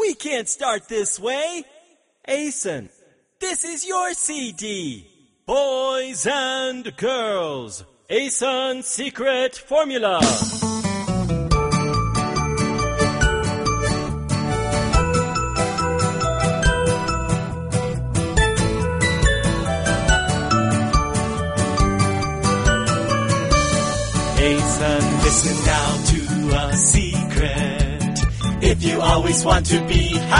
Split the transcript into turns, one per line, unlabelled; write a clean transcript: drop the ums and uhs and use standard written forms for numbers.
We can't start this way. Asen, this is your CD. Boys and girls, Asen Secret Formula. Asen, listen now to a secret. If you always want to be